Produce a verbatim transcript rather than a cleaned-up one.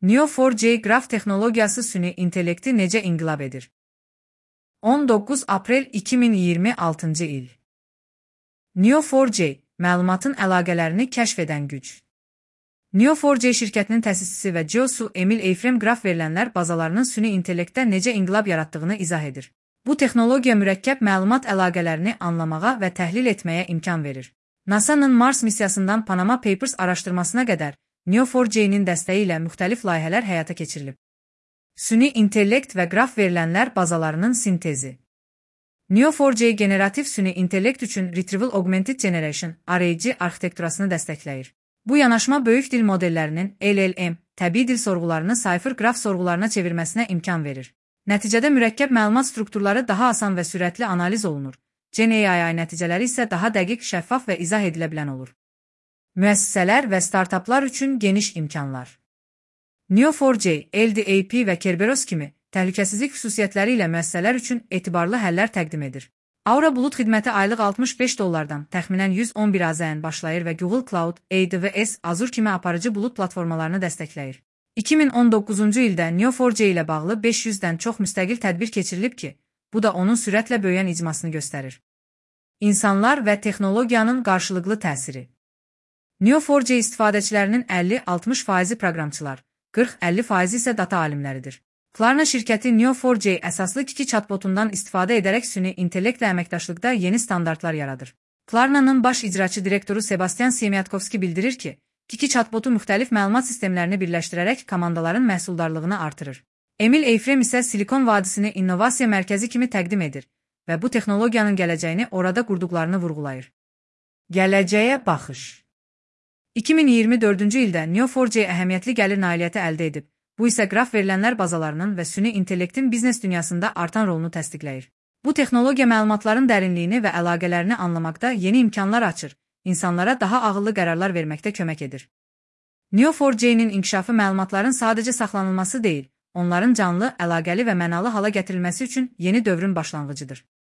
Neo four J qraf texnologiyası süni intellekti necə inqilab edir? on doqquz aprel iki min iyirmi altıncı il. Neo four J, məlumatın əlaqələrini kəşf edən güc. Neo four J şirkətinin təsisçisi və C E O-su Emil Eifrem qraf verilənlər bazalarının süni intellektdə necə inqilab yaratdığını izah edir. Bu texnologiya mürəkkəb məlumat əlaqələrini anlamağa və təhlil etməyə imkan verir. NASA'nın Mars missiyasından Panama Papers araşdırmasına qədər Neo four J'nin dəstəyi ilə müxtəlif layihələr həyata keçirilib. Süni intellekt və qraf verilənlər bazalarının sintezi. Neo four J generativ süni intellekt üçün Retrieval Augmented Generation R A G arxitekturasını dəstəkləyir. Bu yanaşma böyük dil modellərinin L L M, təbii dil sorğularını sayfır qraf sorğularına çevirməsinə imkan verir. Nəticədə mürəkkəb məlumat strukturları daha asan və sürətli analiz olunur. Gen A I nəticələri isə daha dəqiq, şəffaf və izah edilə bilən olur. Müəssisələr və startaplar üçün geniş imkanlar. Neo four J, L D A P və Kerberos kimi təhlükəsizlik xüsusiyyətləri ilə müəssisələr üçün etibarlı həllər təqdim edir. Aura bulut xidməti aylıq altmış beş dollardan təxminən yüz on bir AZN başlayır və Google Cloud, A W S, Azure kimi aparıcı bulut platformalarını dəstəkləyir. iki min on doqquzuncu ildə Neo four J ilə bağlı beş yüzdən çox müstəqil tədbir keçirilib ki, bu da onun sürətlə böyüyən icmasını göstərir. İnsanlar və texnologiyanın qarşılıqlı təsiri. Neo four J istifadəçilərinin əlli altmış faizi proqramçılar, qırx əlli faizi isə data alimləridir. Klarna şirkəti Neo four J əsaslı Kiki chatbotundan istifadə edərək süni intellektlə əməkdaşlıqda yeni standartlar yaradır. Klarna'nın baş icraçı direktoru Sebastian Siemiatkowski bildirir ki, Kiki chatbotu müxtəlif məlumat sistemlərini birləşdirərək komandaların məhsuldarlığını artırır. Emil Eifrem isə Silikon vadisini innovasiya mərkəzi kimi təqdim edir və bu texnologiyanın gələcəyini orada qurduqlarını vurğulayır. Gələcəyə baxış. iki min iyirmi dördüncü ildə Neo four J əhəmiyyətli gəlir nailiyyəti əldə edib. Bu isə qraf verilənlər bazalarının və süni intellektin biznes dünyasında artan rolunu təsdiqləyir. Bu texnologiya məlumatların dərinliyini və əlaqələrini anlamaqda yeni imkanlar açır, insanlara daha ağıllı qərarlar verməkdə kömək edir. Neo four J'nin inkişafı məlumatların sadəcə saxlanılması deyil, onların canlı, əlaqəli və mənalı hala gətirilməsi üçün yeni dövrün başlanğıcıdır.